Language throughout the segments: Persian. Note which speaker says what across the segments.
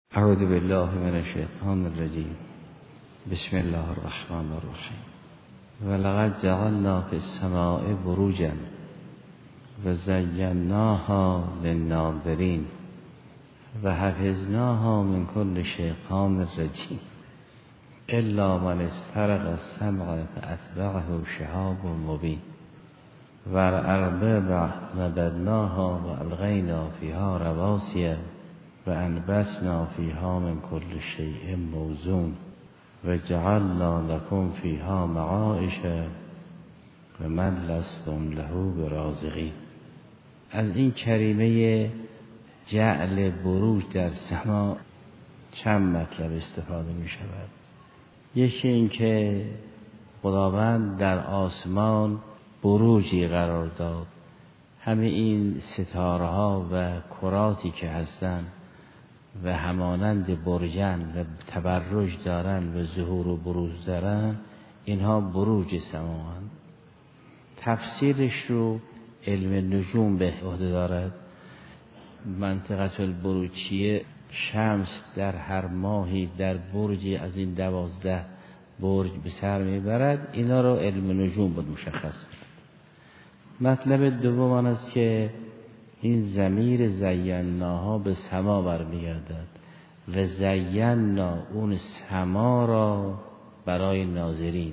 Speaker 1: اعوذ بالله من الشیطان الرجیم. بسم الله الرحمن الرحیم. ولقد جعلنا فی السماء بروجا و زیناها للناظرین و حفظناها من کل شیطان رجیم الا من استرق السمع فاتبعه شهاب مبین و الارض مددناها و الغینا فیها رواسیه و انبسنا فیها من کل شیء موزون و جعلنا لکم فیها معایش و من لستم له برازقین. از این کریمه جعل بروج در سما چند مطلب استفاده می شود. یکی این که خداوند در آسمان بروجی قرار داد، همه این ستاره ها و کراتی که هستند و همانند برجن و تبرج دارن و ظهور و بروز دارن، اینها بروج سماوند. تفسیرش رو علم نجوم به عهده دارد. منطقه البروج چیه؟ شمس در هر ماهی در برجی از این 12 برج به سر میبرد. اینا رو علم نجوم بود مشخص کرد. مطلب دوم آن است که این ضمیر زیناها به سما برمیگردد و زینا اون سما را برای ناظرین.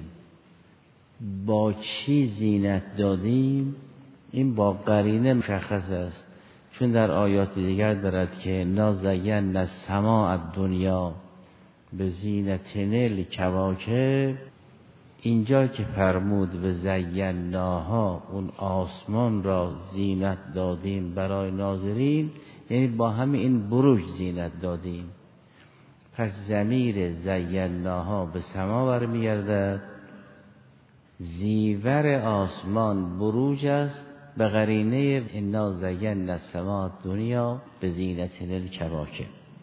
Speaker 1: با چی زینت دادیم؟ این با قرینه مشخص است، چون در آیات دیگر دارد که نا زینا السماء الدنیا به زینت الکواکب. اینجا که فرمود و زیناها اون آسمان را زینت دادیم برای ناظرین، یعنی با همین این بروج زینت دادیم. پس ضمیر زیناها به سما برمیگردد. زیور آسمان بروج است به قرینه انا زینا السماء الدنیا به زینت الکواکب.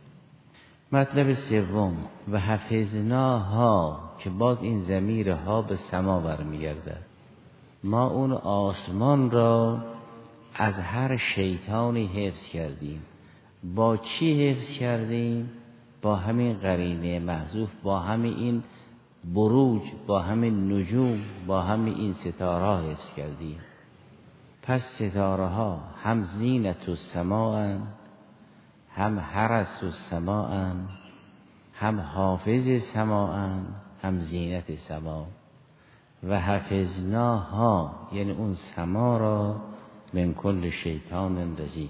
Speaker 1: مطلب سوم و حفظناها که باز این ضمیر ها به سما برمیگردد. ما اون آسمان را از هر شیطانی حفظ کردیم. با چی حفظ کردیم؟ با همین قرینه محذوف، با همین این بروج، با همین نجوم، با همین این ستاره ها حفظ کردیم. پس ستاره ها هم زینت السماء، هم حرس السماء، هم حافظ سماء، هم زینت سما. و حفظناها یعنی اون سما را من کل شیطان رجیم،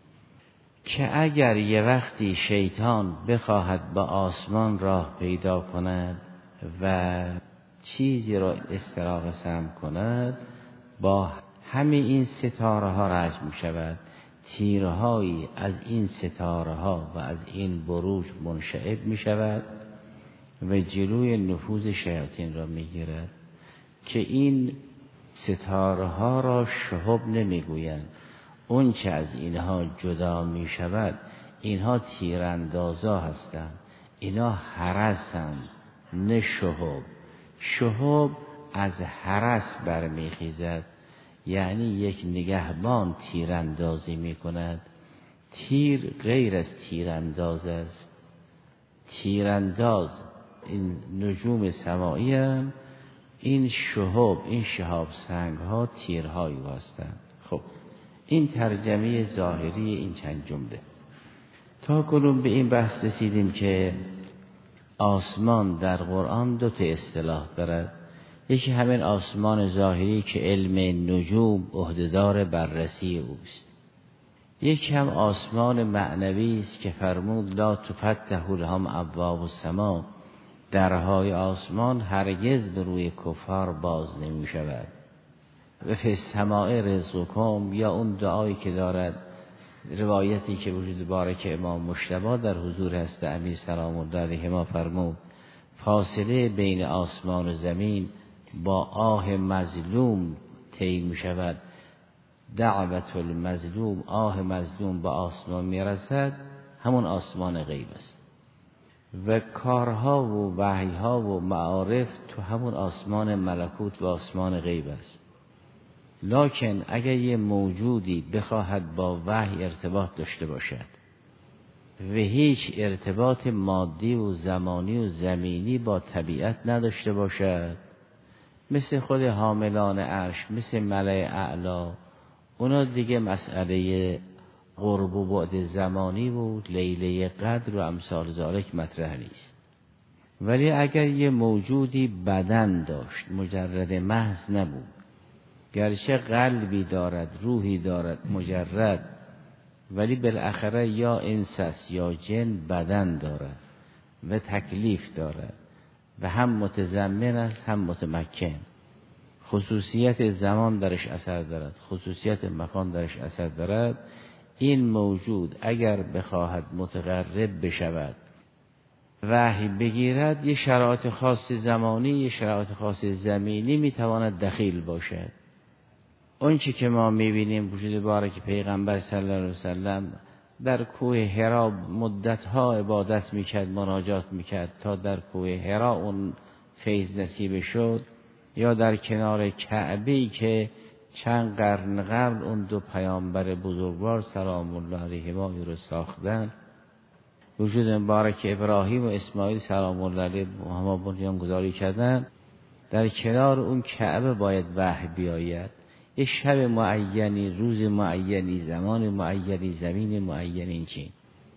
Speaker 1: که اگر یه وقتی شیطان بخواهد با آسمان راه پیدا کند و چیزی را استراق سم کند، با همه این ستاره ها رجم می شود. تیرهایی از این ستاره ها و از این بروج منشعب می شود و جلوی نفوذ شیاطین را می گیرد که این ستاره ها را شهب نمی گویند. اون چه از اینها جدا می شود، اینها تیراندازا هستند، اینها حرسند نه شهب. شهب از حرس برمی خیزد، یعنی یک نگهبان تیراندازی می کند. تیر غیر از تیرانداز است. تیرانداز این نجوم سمایی هم، این شهب، این شهاب سنگ ها تیرهایی هستند. خب این ترجمه ظاهری این چند جمله. تا کنون به این بحث رسیدیم که آسمان در قرآن 2 اصطلاح دارد. یکی همین آسمان ظاهری که علم نجوم عهدهدار بررسی اوست. یکی هم آسمان معنوی است که فرمود لا تفتح لهم ابواب السماء، درهای آسمان هرگز به روی کفار باز نمی شود. و فی السماء رزقکم، یا اون دعایی که دارد، روایتی که وجود بارک امام مجتبی در حضور هست امیر سلام الله علیه ما فرمود فاصله بین آسمان و زمین با آه مظلوم طی می شود. دعوت المظلوم، آه مظلوم با آسمان می رسد، همون آسمان غیب است. و کارها و وحیها و معارف تو همون آسمان ملکوت و آسمان غیب است. لکن اگر یه موجودی بخواهد با وحی ارتباط داشته باشد و هیچ ارتباط مادی و زمانی و زمینی با طبیعت نداشته باشد، مثل خود حاملان عرش، مثل ملأ اعلی، اونا دیگه مسئله قرب و بعد زمانی و لیله قدر و امثال ذالک مطرح نیست. ولی اگر یه موجودی بدن داشت، مجرد محض نبود، گرچه قلبی دارد، روحی دارد مجرد، ولی بالاخره یا انس است یا جن، بدن دارد و تکلیف دارد و هم متضمن است هم متمکن، خصوصیت زمان درش اثر دارد، خصوصیت مکان درش اثر دارد. این موجود اگر بخواهد متقرب بشود، وحی بگیرد، یه شرایط خاص زمانی، یه شرایط خاص زمینی میتواند دخیل باشد. اون چی که ما میبینیم وجود بارک پیغمبر صلی الله علیه وسلم در کوه حرا مدتها عبادت میکرد، مناجات میکرد تا در کوه حرا اون فیض نصیب شد، یا در کنار کعبه‌ای که چند قرن قبل اون دو پیامبر بزرگوار سلام الله علیهما رو ساختن، وجود مبارک ابراهیم و اسماعیل سلام الله علیه ما بنیان گذاری کردن، در کنار اون کعبه باید وحی بیاید. یه شب معینی، روز معینی، زمان معینی، زمین معینی این چین.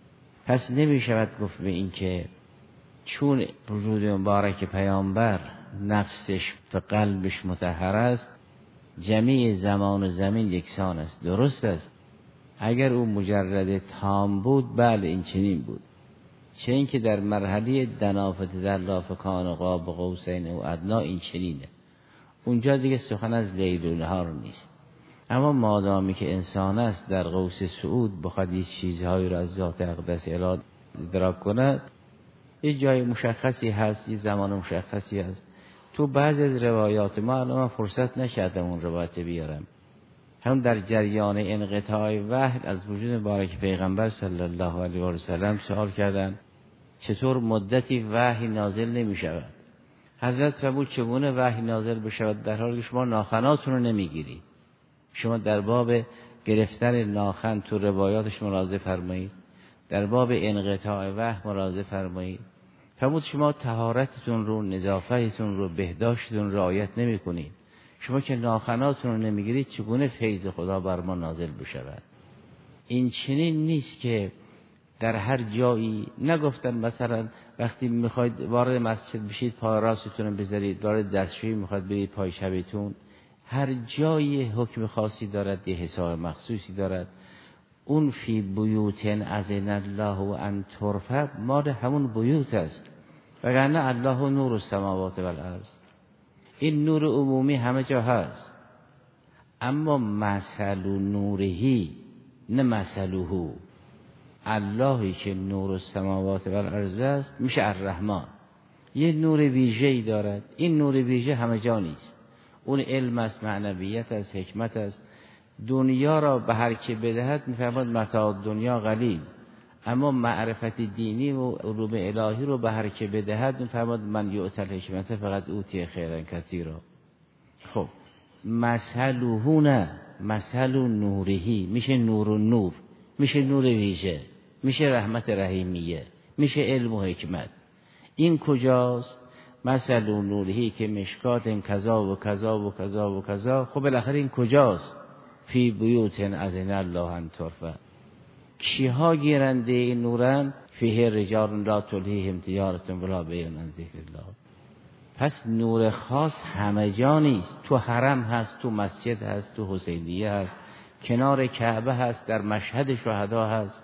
Speaker 1: پس نمی شود گفت به این که چون وجود مبارک پیامبر نفسش و قلبش مطهر است، جمیع زمان و زمین یکسان است. درست است اگر او مجرد تام بود، بله این چنین بود، چه این که در مرحله دنافت در لافکان قاب قوسین و ادنا این چنینه، اونجا دیگه سخن از لیل و نهار نیست. اما مادامی که انسان است در قوس صعود بخواد یه چیزهایی را از ذات اقدس الهی ادراک کند، یه جای مشخصی هست، یه زمان مشخصی هست. تو بعضی از روایات ما الان فرصت نکردم اون روایت بیارم، هم در جریان انقطاع وحی از وجود مبارک پیغمبر صلی الله علیه و سلم سوال کردن چطور مدتی وحی نازل نمی شود؟ حضرت فرمود چگونه وحی نازل بشود در حالی که شما ناخناتون رو نمیگیرید؟ شما در باب گرفتن ناخن تو روایاتش ملاحظه فرمایید، در باب انقطاع وحی ملاحظه فرمایید. فرمود شما طهارتتون رو، نظافتتون رو، بهداشتتون رعایت نمی کنید. شما که ناخناتون رو نمیگیرید چگونه فیض خدا بر ما نازل بشود؟ این چنین نیست که در هر جایی نگفتن مثلا وقتی میخواید وارد مسجد بشید پای راستتون رو بذارید، وارد دستشویی میخواید برید پای چپتون. هر جایی حکم خاصی دارد، یه حساب مخصوصی دارد. اون فی بیوتن اذن الله و ان ترفع مال همون بیوت است، وگرنه الله نور السماوات و الارض، این نور عمومی همه جا هست. اما مثل نورهی نه مثلهو، اللهی که نور السماوات و الارض است میشه الرحمن، یه نور ویژه‌ای دارد. این نور ویژه همه جا نیست، اون علم است، معنویت است، حکمت است. دنیا را به هر که بدهد میفرماد متاع دنیا قلیل، اما معرفت دینی و علوم الهی رو به هر که بدهد میفرماد من یؤتی الحکمت فقط اوتی خیرا کثیرا. خب مثله نه، مثل نورهی میشه نور و نور، میشه نور ویژه، میشه رحمت رحیمیه، میشه علم و حکمت. این کجاست؟ مثل نورهی که مشکات کذا و کذا و کذا و کذا. خب بالاخره این کجاست؟ فی بیوت اذن الله ان ترفع. کیها گیرنده این نورن؟ فیه رجال لا تلهیهم تجارت ولا بیع عن ذکر الله. پس نور خاص همه جا نیست، تو حرم هست، تو مسجد هست، تو حسینیه هست، کنار کعبه هست، در مشهد شهدا هست.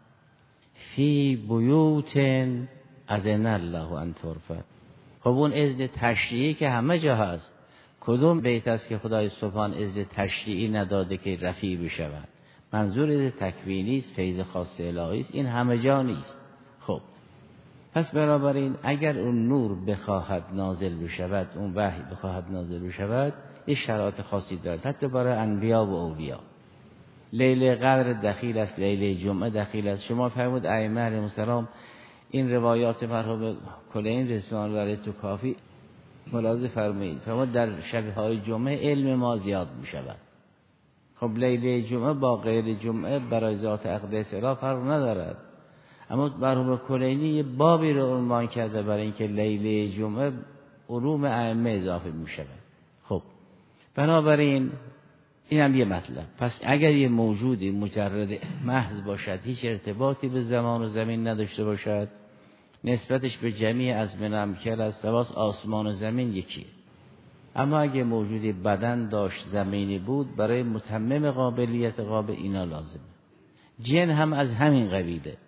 Speaker 1: فی بیوت اذن الله ان ترفع. خب اون اذن تشریعی که همه جا هست، کدوم بیت است که خدای سبحان اذن تشریعی نداده که رفیع بشود؟ منظور اذن تکوینی است، فیض خاص الهی است، این همه جا نیست. خب پس بنابراین اگر اون نور بخواهد نازل بشود، اون وحی بخواهد نازل بشود، یه شرایط خاصی دارد، حتی برای انبیا و اولیاء. لیل قدر دخیل است، لیل جمعه دخیل است. شما فرمود ائمه علیهم السلام این روایات مرحوم کلین رضوان الله علیه تو کافی ملاحظه فرمایید، فرمود در شب‌های جمعه علم ما زیاد می شود. خب لیل جمعه با غیر جمعه برای ذات اقدس الهی فرق ندارد. اما مرحوم کلینی یه بابی رو عنوان کرده برای اینکه لیله جمعه علوم ائمه اضافه میشه. خب بنابراین این هم یه مطلب. پس اگر یه موجودی مجرد محض باشد، هیچ ارتباطی به زمان و زمین نداشته باشد، نسبتش به جمیع ازمنه امکل است، سواس آسمان و زمین یکیه. اما اگه موجودی بدن داشت، زمینی بود، برای متمم قابلیت قابل اینا لازمه. جن هم از همین قبیله.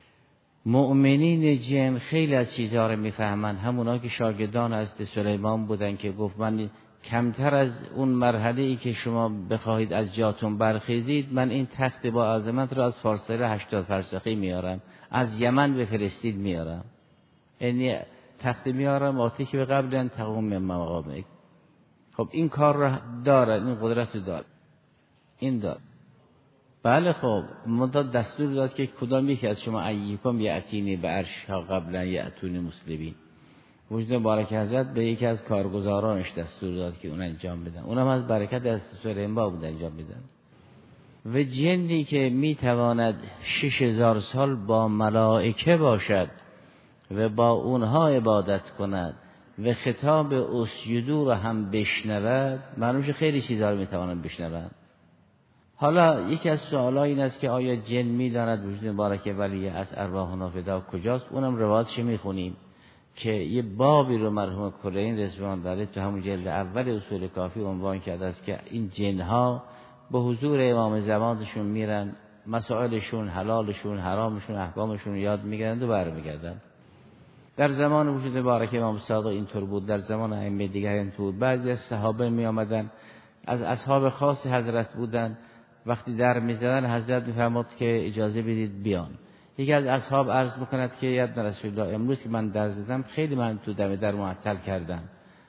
Speaker 1: مؤمنین جن خیلی از چیزها رو میفهمن. همونا که شاگردان حضرت سلیمان بودن که گفت من کمتر از اون مرحله ای که شما بخواهید از جاتون برخیزید، من این تخت با عظمت را از فاصله 80 فرسخی میارم، از یمن به فلسطین میارم، یعنی تخت میارم آتی که به قبل ان تقوم من مقامک. خب این کار را داره، این قدرت رو داره، این داره. بله خب مدت دستور داد که کدام یکی از شما ایکم یأتینی به عرشها قبلا یأتونی مسلمین. وجود مبارک حضرت به یکی از کارگزارانش دستور داد که اون انجام بدن، اونم از برکت دست سلیمان بود انجام بدن. و جنی که میتواند 6000 سال با ملائکه باشد و با اونها عبادت کند و خطاب اسجدوا رو هم بشنود، معلومه خیلی چیزا رو میتواند بشنود. حالا یکی از سوال‌ها این است که آیا جن میداند وجود مبارک ولی از ارواحنا فدا کجاست؟ اونم روایتش میخونیم که یه بابی رو مرحوم کلینی رضوان علیه تو همون جلد اول اصول کافی عنوان کرده است که این جنها به حضور امام زمانشون میرن، مسائلشون، حلالشون، حرامشون، احکامشون یاد میگیرند و برمیگردن. در زمان وجود مبارک امام صادق اینطور بود، در زمان ائمه دیگر اینطور بود. بعضی از صحابه می آمدن، از اصحاب خاص حضرت بودن، وقتی در میزدن حضرت میفرمود که اجازه بدید بیان. یکی از اصحاب عرض میکند که یا ابن رسول الله، امروز که من در زدم خیلی من تو دم در معطل کردن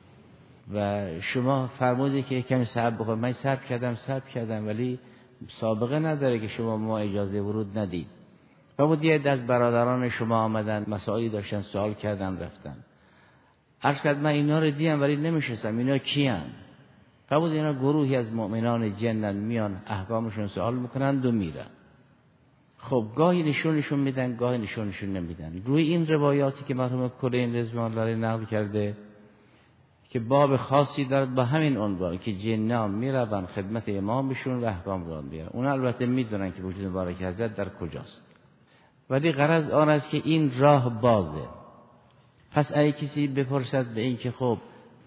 Speaker 1: و شما فرمودید که کمی صبر بکنید. من صبر کردم ولی سابقه نداره که شما ما اجازه ورود ندید. و بود یه از برادران شما آمدن، مسائلی داشتن، سوال کردن، رفتن. عرض کرد من اینا رو دیدم ولی نمیشناسم، اینا کیان؟ بود اینا گروهی از مؤمنان جنن، میان احکامشون سوال میکنند و میرن. خب گاهی نشونشون میدن، گاهی نشونشون نمیدن. روی این روایاتی که مرحوم کلینی رضوان الله نقل کرده که باب خاصی دارد با همین عنوان که جنان میروند خدمت امامشون و احکام رو میارن. اون البته میدونن که وجود مبارک حضرت در کجاست، ولی غرض آن است که این راه بازه. پس اگه کسی بپرسد به این که خب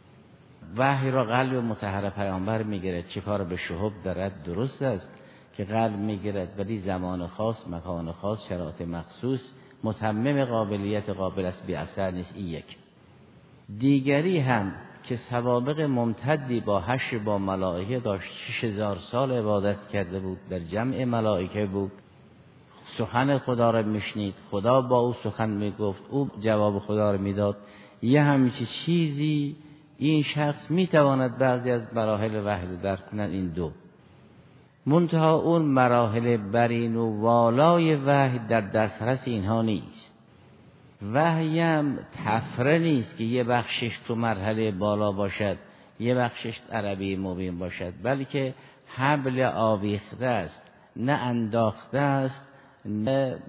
Speaker 1: وحی را قلب مطهر پیامبر میگیرد، چه کار به شهب دارد؟ درست است که قلب میگیرد ولی زمان خاص، مکان خاص، شرایط مخصوص، متمم قابلیت قابل است، بی اثر نیست. این یک. دیگری هم که سوابق ممتدی با حشر با ملائکه داشت، 6000 سال عبادت کرده بود، در جمع ملائکه بود، سخن خدا را میشنید، خدا با او سخن میگفت، او جواب خدا را میداد. یه همچین چیزی این شخص میتواند بعضی از مراحل وحی رو درک کند. این دو منتها اون مراحل برین و والای وحی در دسترس اینها نیست. وحی هم تفره نیست که یه بخشش تو مرحله بالا باشد، یه بخشش عربی مبین باشد، بلکه حبل آویخته است، نه انداخته است، نه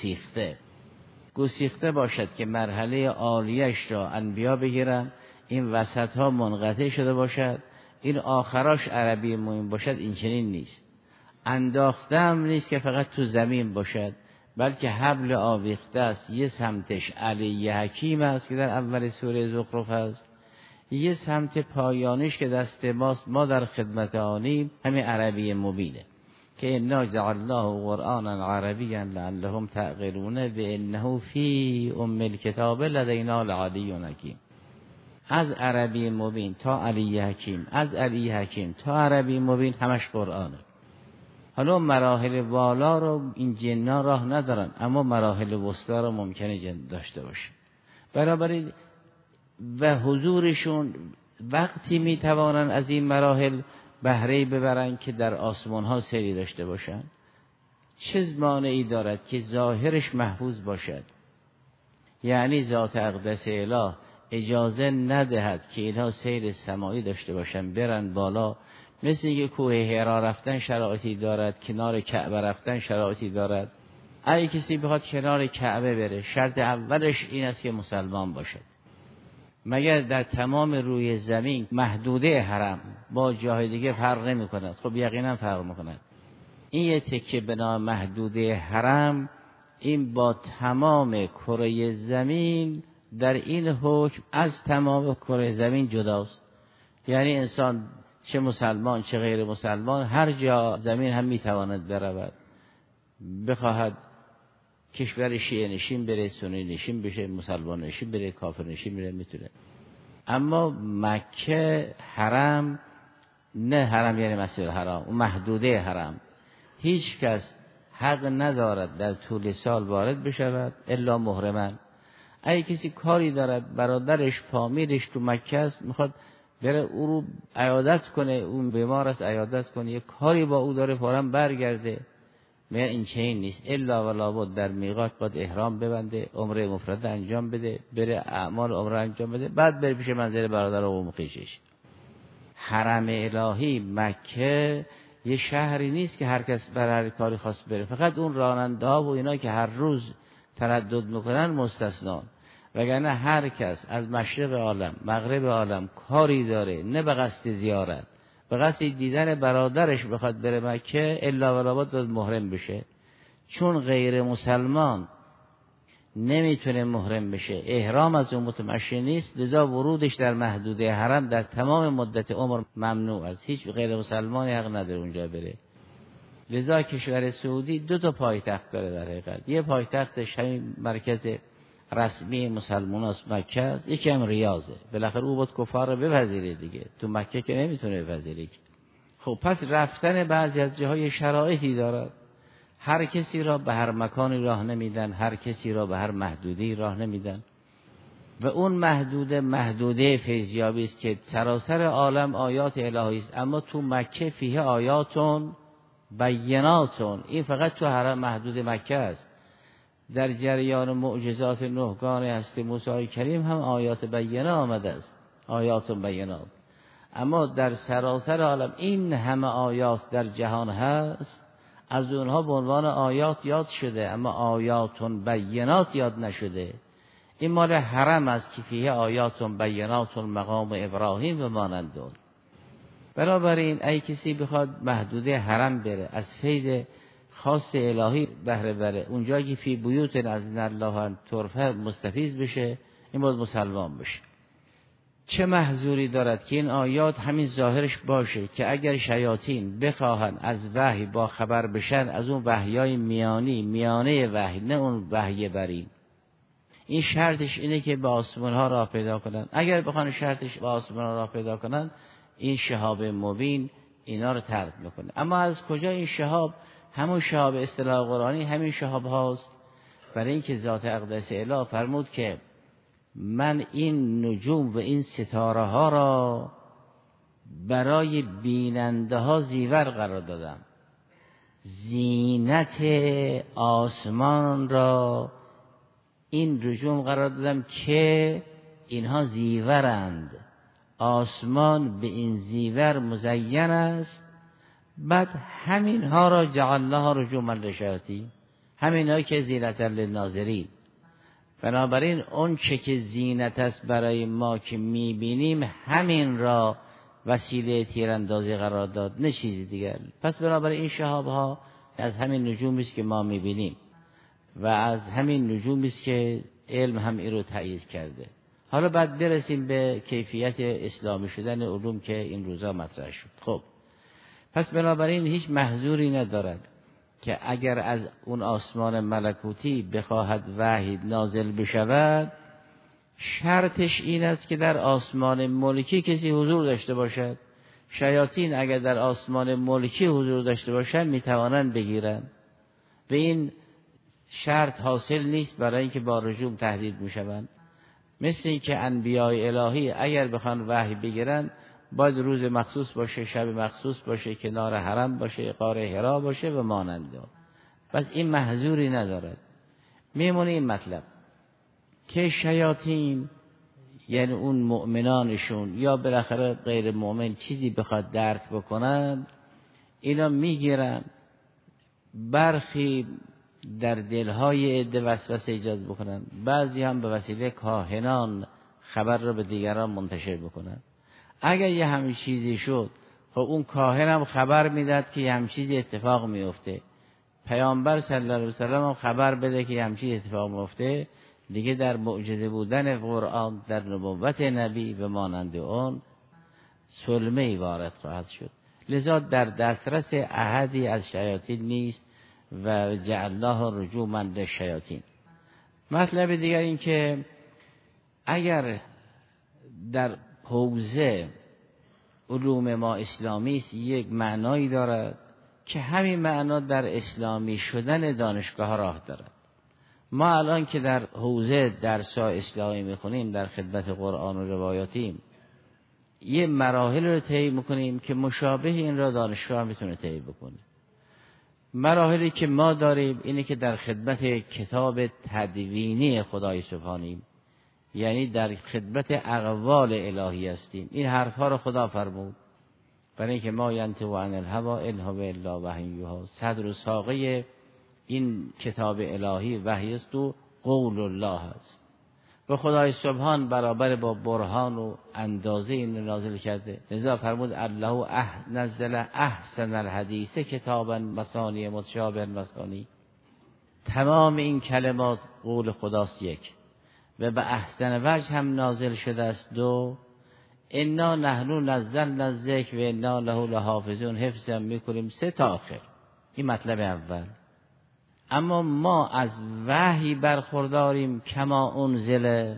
Speaker 1: گسیخته باشد که مرحله عالیش را انبیا بگیرن، این وسط ها منقطع شده باشد، این آخراش عربی مبین باشد. این چنین نیست. انداخته هم نیست که فقط تو زمین باشد، بلکه حبل آویخته است. یه سمتش علی حکیم است که در اول سوره زخرف است، یه سمت پایانش که دست ماست، ما در خدمت آنیم، همین عربی مبینه که انا جعلناه قرآنا عربیا لعلهم تعقلون و انه فی ام الکتاب لدینا لعلی حکیم. از عربی مبین تا علی حکیم، از علی حکیم تا عربی مبین، همش قرآنه. حالا مراحل والا رو این جن‌ها راه ندارن، اما مراحل وسطا رو ممکنه جن داشته باشه. بنابراین و حضورشون وقتی میتوانن از این مراحل بهره ببرن که در آسمان ها سری داشته باشن. چه مانعی دارد که ظاهرش محفوظ باشد؟ یعنی ذات اقدس اله اجازه ندهد که اینها سیر سمایی داشته باشن، برن بالا. مثل اینکه کوه حرا رفتن شرایطی دارد، کنار کعبه رفتن شرایطی دارد، اگه کسی بخواد کنار کعبه بره، شرط اولش این است که مسلمان باشد. مگر در تمام روی زمین محدوده حرم با جای دیگه فرق نمی کند؟ خب یقینا فرق میکند. این یه تکه به نام محدوده حرم، این با تمام کره زمین در این حکم از تمام کره زمین جداست. یعنی انسان چه مسلمان چه غیر مسلمان هر جا زمین هم میتواند برود، بخواهد کشور شیعه نشین بره، سنی نشین بشه، مسلمان نشین بره، کافر نشین بره، میتونه. اما مکه حرم، نه حرم یعنی مسجد الحرام، اون محدوده حرم، هیچ کس حق ندارد در طول سال وارد بشود الا محرما. اگه کسی کاری دارد، برادرش فامیلش تو مکه است، میخواد بره او رو عیادت کنه، اون بیمار است عیادت کنه، یه کاری با او داره، فوراً برگرده. میگن این چنین نیست، الا ولا بد در میقات باید احرام ببنده، عمره مفرد انجام بده، بره اعمال عمره انجام بده، بعد بره پیش منزل برادر و مخیشش. حرم الهی مکه یه شهری نیست که هر کس بر هر کاری خواست بره، فقط اون راننده ها و اینا که هر روز تردد میکنن مستثنا، وگرنه هر کس از مشرق عالم مغرب عالم کاری داره، نه به قصد زیارت، به قصد دیدن برادرش بخواد بره مکه، الا ولا باید محرم بشه. چون غیر مسلمان نمیتونه محرم بشه، احرام از اون متمشی نیست، لذا ورودش در محدوده حرم در تمام مدت عمر ممنوع است. هیچ غیر مسلمانی حق نداره اونجا بره. لذا کشور سعودی 2 پایتخت داره در حقیقت. یه پایتختش همین مرکز رسمی مسلمان است، مکه است، یکی هم ریاضه. بالاخره او باید کفار رو بپذیره دیگه، تو مکه که نمیتونه بپذیره. خب پس رفتن بعضی از جاهای شرایطی دارد. هر کسی را به هر مکانی راه نمیدن، هر کسی را به هر محدوده‌ای راه نمیدن. و اون محدوده فیضیابی است که سراسر عالم آیات الهی است، اما تو مکه فیه آیاتون بیناتون، این فقط تو حرم محدود مکه است. در جریان معجزات 9 هستی موسی کریم هم آیات بینه آمده است، آیات بینات. اما در سراسر عالم این همه آیات در جهان هست، از اونها به عنوان آیات یاد شده، اما آیاتون بینات یاد نشده. این مال حرم است که فیه آیاتون بیناتون مقام ابراهیم و مانند اون. بنابراین ای کسی بخواد محدوده حرم بره، از فیض خاص الهی بهره بره، اونجا که فی بیوت اذن الله ترفع مستفیض بشه، این باید مسلمان بشه. چه محذوری دارد که این آیات همین ظاهرش باشه که اگر شیاطین بخواهن از وحی با خبر بشن، از اون وحیای میانه وحی، نه اون وحی برین. این شرطش اینه که به آسمان ها راه پیدا کنن. اگر بخوان شرطش به آسمان ها راه پیدا کنن، این شهاب مبین اینا رو طرد میکنه. اما از کجا این شهاب؟ همون شهاب اصطلاح قرآنی همین شهاب هاست. برای اینکه ذات اقدس اله فرمود که من این نجوم و این ستاره ها را برای بیننده ها زیور قرار دادم، زینت آسمان را این نجوم قرار دادم که اینها زیورند، آسمان به این زیور مزین است. بعد همین ها را جعلناها رجوما للشیاطین، همین ها که زینت للناظرین. بنابراین اون چه که زینت است برای ما که میبینیم، همین را وسیله تیراندازی قرار داد، نه چیزی دیگر. پس بنابراین این شهاب ها از همین نجومی است که ما میبینیم و از همین نجومی است که علم هم این رو تایید کرده. حالا بعد برسیم به کیفیت اسلامی شدن علوم که این روزا مطرح شد. خب پس بنابراین هیچ محذوری ندارد که اگر از اون آسمان ملکوتی بخواهد وحی نازل بشود، شرطش این است که در آسمان ملکی کسی حضور داشته باشد. شیاطین اگر در آسمان ملکی حضور داشته باشند میتوانند بگیرن، و این شرط حاصل نیست برای اینکه با رجوم تهدید میشوند. مثل اینکه انبیاء الهی اگر بخوان وحی بگیرن، باید روز مخصوص باشه، شب مخصوص باشه، کنار حرم باشه، غار حرا باشه و مانند آن. پس این محذوری ندارد. میمونه این مطلب که شیاطین، یعنی اون مؤمنانشون یا بالاخره غیر مؤمن چیزی بخواد درک بکنن، اینا میگیرن، برخی در دلهای عده وسوسه ایجاد بکنن، بعضی هم به وسیله کاهنان خبر رو به دیگران منتشر بکنن. اگر یه همین چیزی شد، خب اون کاهن هم خبر میداد که یه همین چیزی اتفاق میفته، پیامبر صلی الله علیه و سلم هم خبر بده که یه همین چیزی اتفاق میفته، دیگه در معجزه بودن قرآن، در نبوت نبی و مانند اون سلمه‌ای وارد خواهد شد. لذا در دسترس احدی از شیاطین نیست و جعلناه رجوما للشیاطین. مطلب دیگر این که اگر در حوزه علوم ما اسلامی است، یک معنایی دارد که همین معنا در اسلامی شدن دانشگاه ها راه دارد. ما الان که در حوزه درس‌های اسلامی میخونیم، در خدمت قرآن و روایاتیم، یه مراحل رو طی میکنیم که مشابه این را دانشگاه میتونه طی بکنه. مراحلی که ما داریم اینه که در خدمت کتاب تدوینی خدای سبحانیم، یعنی در خدمت اقوال الهی هستیم. این حرفها رو خدا فرمود، برای اینکه ما ینطق عن الهوی ان هو الا وحی یوحی، صدر و ساقه این کتاب الهی وحی است و قول الله است و خدای سبحان برابر با برهان و اندازه این نازل کرده. لذا فرمود الله نزل احسن الحدیث کتابا مثانی متشابه مثانی. تمام این کلمات قول خداست یک، و به احسن وجه هم نازل شده است دو. انا نحن نزلنا الذکر و انا له لحافظون، حفظم میکنیم سه تا آخر. این مطلب اول. اما ما از وحی برخورداریم کما انزل،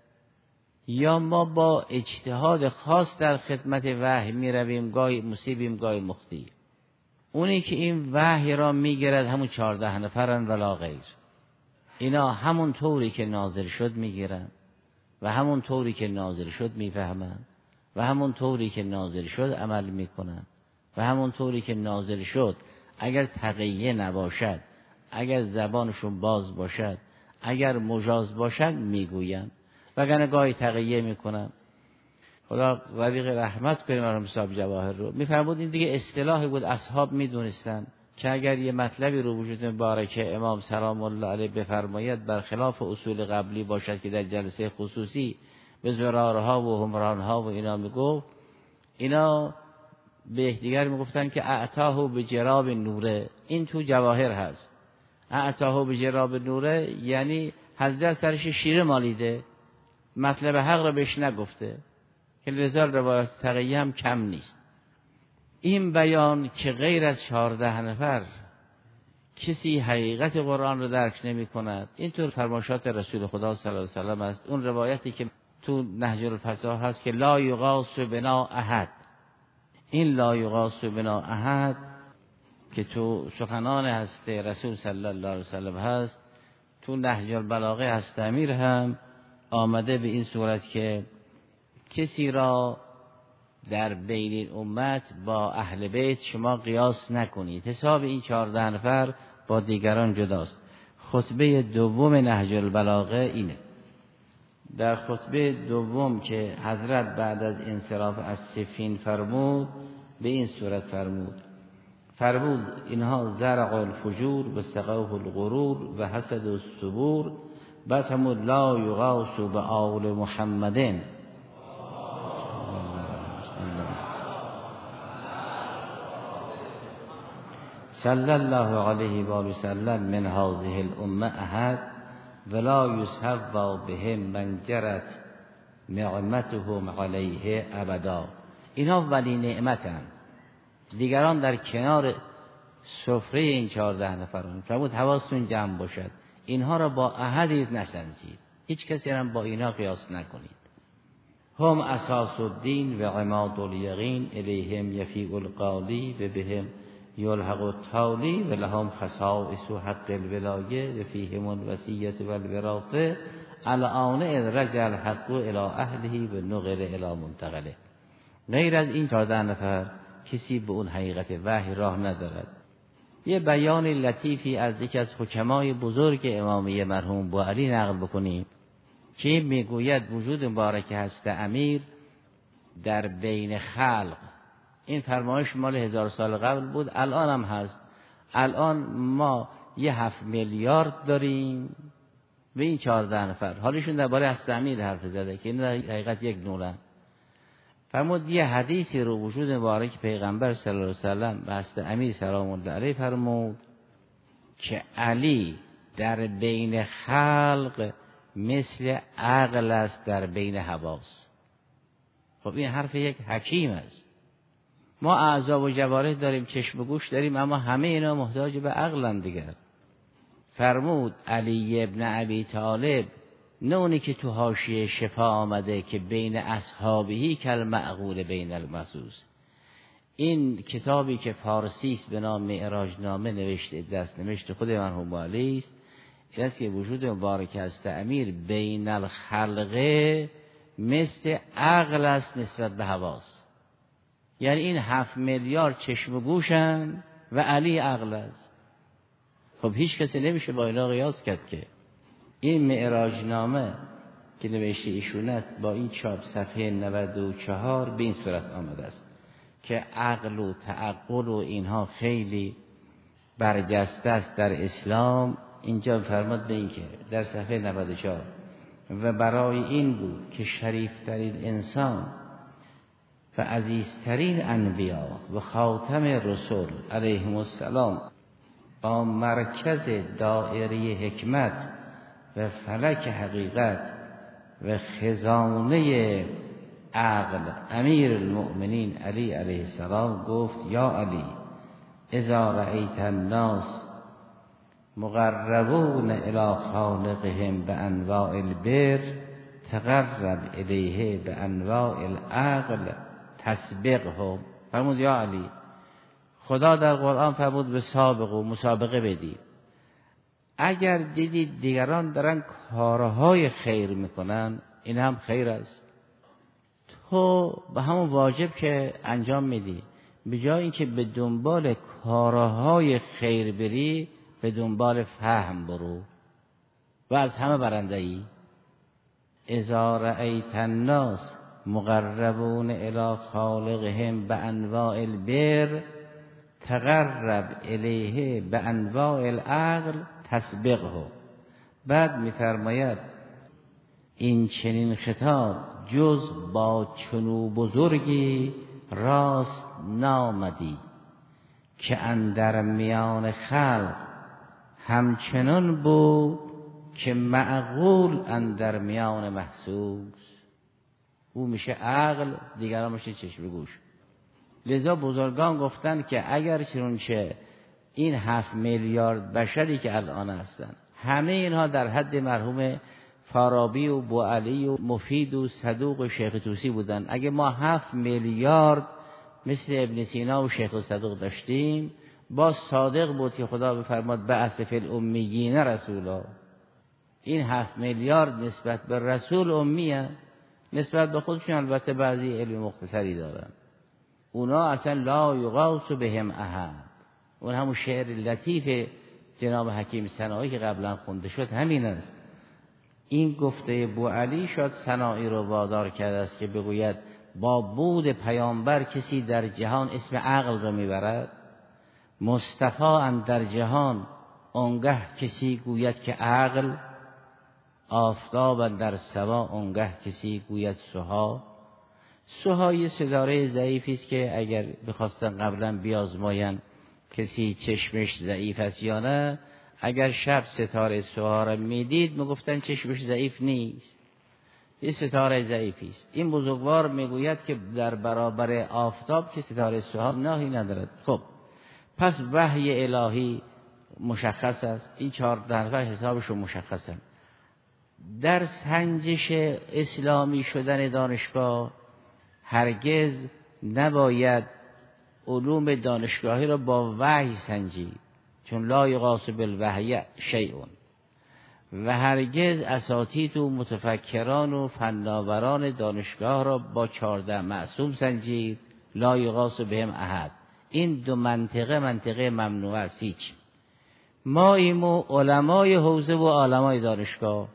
Speaker 1: یا ما با اجتهاد خاص در خدمت وحی می رویم، گاهی مصیبیم گاهی مخطی. اونی که این وحی را می گیرد همون 14 نفرن ولا غیر. اینا همون طوری که نازل شد می گیرن و همون طوری که نازل شد می فهمن و همون طوری که نازل شد عمل می کنن و همون طوری که نازل شد اگر تقیه نباشد، اگر زبانشون باز باشد، اگر مجاز باشد میگوین، وگرنه گاهی تقیه میکنن. خدا رفیق رحمت کنه مرحوم صاحب جواهر رو. میفرمود این دیگه اصطلاحی بود، اصحاب میدونستن که اگر یه مطلبی رو وجود مبارک امام سلام الله علیه بفرماید برخلاف اصول قبلی باشد که در جلسه خصوصی به زرارها و همراهها و اینا میگفت، اینا به یکدیگر میگفتن که اعطاه به جراب نوره. این تو جواهر هست. اعطاه به جراب نوره یعنی حضرت سرش شیره مالیده، مطلب حق را بهش نگفته، که لذا روایت تقیه هم کم نیست. این بیان که غیر از 14 نفر کسی حقیقت قرآن رو درک نمی کند، اینطور فرمایشات رسول خدا صلی الله علیه و سلم است. اون روایتی که تو نهج الفصاح هست که لا یغاث بنا احد، این لا یغاث بنا احد که تو سخنان هست رسول صلی الله علیه و سلم هست، تو نهج البلاغه هست امیر هم آمده به این صورت که کسی را در بین امت با اهل بیت شما قیاس نکنید، حساب این 14 نفر با دیگران جداست. خطبه دوم نهج البلاغه اینه. در خطبه دوم که حضرت بعد از انصراف از صفین فرمود، به این صورت فرمود اینها زرع الفجور و سقوه الغرور و حسد الصبور، بعد فرمود لا یغاث به آل محمدin صلی الله علیه و آله و سلم من هذه الامه احد ولا یصحب بهم من جرت نعمتهم علیه ابدا. اینا ولی نعمتن، دیگران در کنار سفره این 14 نفران. فرمود حواستون جمع باشد، اینها را با احدی نسنجید، هیچ کسی را با اینا قیاس نکنید. هم اساس الدین و عماد الیقین الیهم یفیء القالی و بهم یلحق التالی و لهم خصائص حق الولایه و فیهم الوصیة و الوراثه الان اذ رجع الحق الی اهله و نقل الی منتقله. غیر از این 14 نفر کسی به اون حقیقت وحی راه ندارد. یه بیان لطیفی از یکی از حکمای بزرگ امامیه مرحوم بوعلی نقل بکنیم که میگوید وجود مبارک هست امیر در بین خلق. این فرمایش مال 1000 سال قبل بود، الان هم هست. الان ما یه 7 میلیارد داریم و این 14 نفر. حالشون درباره هست امیر حرف زده که این در حقیقت یک نورن. فرمود یه حدیثی رو وجود مبارک پیغمبر صلی الله علیه وسلم و هست امیر سلام الله علیه فرمود که علی در بین خلق مثل عقل است در بین حواس. خب این حرف یک حکیم است. ما اعضا و جوارح داریم، چشم و گوش داریم، اما همه اینا محتاج به عقلن دیگر. فرمود علی ابن ابی طالب، نه اونی که تو حاشیه شفا آمده که بین اصحابهی کل معقول بین المسوس. این کتابی که فارسی است به نام معراج نامه نوشته، دست نوشته خود مرحوم علی است، این است که وجود مبارک است امیر بین الخلقه مثل عقل است نسبت به حواس. یعنی این 7 میلیارد چشم و گوشن و علی عقل است. خب هیچ کسی نمیشه با اینا قیاس کرد که این معراج نامه که نوشته ایشونت با این چاپ صفحه 94 به این صورت آمده است که عقل و تعقل و اینها خیلی برجسته است در اسلام. اینجا فرمود به این که در صفحه 94 و برای این بود که شریفترین انسان و عزیزترین انبیا و خاتم رسول علیهم السلام با مرکز دایره حکمت و فلک حقیقت و خزانه عقل امیر المؤمنین علی علیه السلام گفت یا علی اذا رأیت الناس مقربون الی خالقهم به انواع البر تقرب الیه به انواع العقل تسبقهم. فرمود یا علی خدا در قرآن فرمود به سابق و مسابقه بدید. اگر دیدید دیگران دارن کارهای خیر میکنن این هم خیر است، تو به همون واجب که انجام میدی به جای اینکه به دنبال کارهای خیر بری به دنبال فهم برو و از همه برنده ای. اذا رأیت الناس مقربون الی خالقهم به انواع البر تقرب الیه به انواع العقل تسبقه. بعد میفرماید این چنین خطاب جز با چنو بزرگی راست نامدی که اندر میان خلق همچنان بود که معقول اندر میان محسوس. او میشه عقل، دیگران میشه چشم گوش. لذا بزرگان گفتن که اگر چنانچه این 7 میلیارد بشری که الان هستن همه اینها در حد مرحوم فارابی و بوعلی و مفید و صدوق و شیخ طوسی بودن، اگه ما 7 میلیارد مثل ابن سینا و شیخ صدوق داشتیم باز صادق بود که خدا بفرماد بعث فی الامیین رسولا. این 7 میلیارد نسبت به رسول امیه، نسبت به خودشون البته بعضی علم مختصری دارن. اونا اصلا لا یغاث بهم احد. اون همون شعر لطیف جناب حکیم سنایی که قبلا خونده شد همین است. این گفته بوعلی شاید سنایی رو وادار کرده است که بگوید با بود پیامبر کسی در جهان اسم عقل رو میبرد. مصطفی اندر جهان آنگه کسی گوید که عقل، آفتاب اندر سما آنگه کسی گوید سها. سها یه ستاره ضعیفی است که اگر بخواستن قبلا بیازماین کسی چشمش ضعیف است یا نه، اگر شب ستاره سها را میدید میگفتن چشمش ضعیف نیست، یه ستاره ضعیفی است. این بزرگوار میگوید که در برابر آفتاب که ستاره سها ناهی ندارد. خب پس وحی الهی مشخص است، این 14 نفر حسابشون مشخصه. در سنجش اسلامی شدن دانشگاه هرگز نباید علوم دانشگاهی را با وحی سنجید، چون لا یغاث بالوحی شیء، و هرگز اساتید و متفکران و فناوران دانشگاه را با 14 معصوم سنجید، لا یغاث بهم احد. این دو منطقه ممنوع است. هیچ ما ایمو علمای حوزه و عالمای دانشگاه.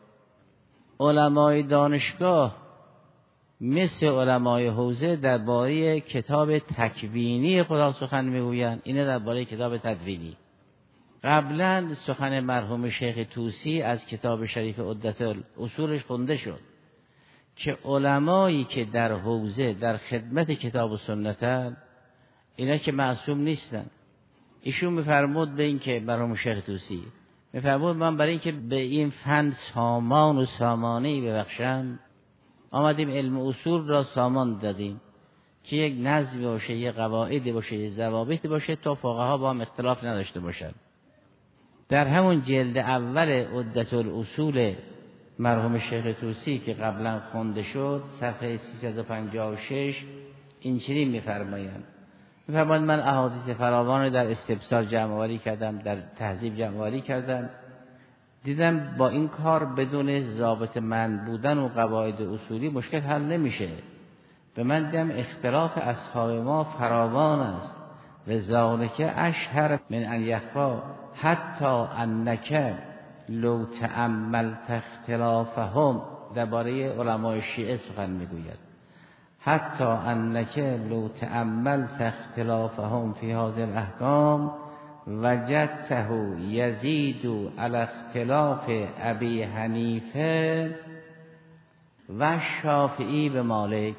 Speaker 1: علمای دانشگاه مثل علمای حوزه درباره کتاب تکوینی خدا سخن میگویند، اینه درباره کتاب تدوینی. قبلا سخن مرحوم شیخ طوسی از کتاب شریف عدت الاصولش خونده شد که علمایی که در حوزه در خدمت کتاب و سنتن اینا که معصوم نیستن. ایشون میفرمود به این که مرحوم شیخ طوسی میفرمود من برای این که به این فن سامان و سامانه‌ای ببخشم آمدیم علم اصول را سامان دادیم که یک نظمی باشه، یک قواعدی باشه، یک ضوابطی باشه تا فقها با هم اختلاف نداشته باشن. در همون جلد اول عدت الاصول مرحوم شیخ طوسی که قبلا خونده شد صفحه 356 این چنین میفرمایند من احادیث فراوان در استبصار جمع آوری کردم، در تهذیب جمع آوری کردم، دیدم با این کار بدون ضابط من بودن و قواعد اصولی مشکل حل نمیشه. به من دیدم اختلاف اصحاب ما فراوان است و ذالک اشهر من ان یخفا حتی انک لو تأملت اختلافهم. درباره علمای شیعه سخن میگوید حتی انک لو تأملت اختلافهم فی هذه الاحکام وجدته یزید علی اختلاف ابی حنیفه و شافعی به مالک.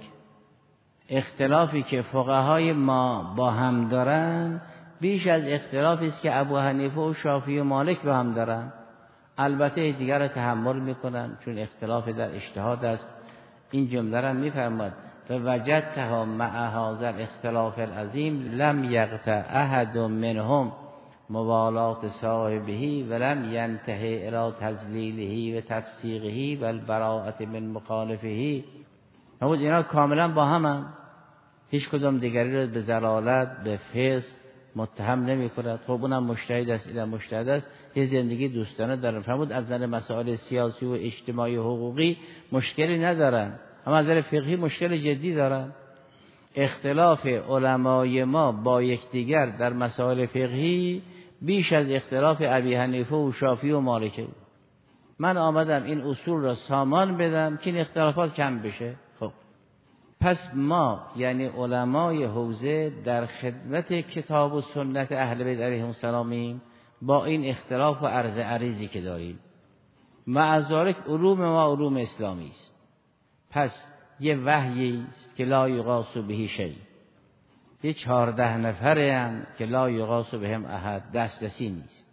Speaker 1: اختلافی که فقهای ما با هم دارن بیش از اختلافی است که ابو حنیفه و شافعی و مالک با هم دارن. البته دیگر را تحمل میکنن چون اختلاف در اجتهاد است. این جمله را میفرماد فوجدتها مع هذا الاختلاف العظیم لم یقطع احد منهم موالات صاحبه ولم ینتهی الى تذلیله و تفسیقه و البراءة من مخالفه. نبود اینا کاملا با هم هیچ کدام دیگری رو به ضلالت به فسق متهم نمی کند. خب اونم مجتهد است، اینم مجتهد است، یه زندگی دوستانه دارن. فرمود از نظر مسائل سیاسی و اجتماعی و حقوقی مشکلی ندارن، اما از نظر فقهی مشکل جدی دارن. اختلاف علمای ما با یکدیگر در مسائل فقهی بیش از اختلاف ابی حنیفه و شافعی و مالکه. من آمدم این اصول را سامان بدم که این اختلافات کم بشه. خب پس ما یعنی علمای حوزه در خدمت کتاب و سنت اهل بیت علیهم السلام با این اختلاف و عرض عریضی که داریم. مع ذلک علوم ما علوم اسلامی است. پس یه وحیی است که لا یغاث به شیء. یه 14 نفره هم که لا یغاث بهم احد، دسترسی نیست.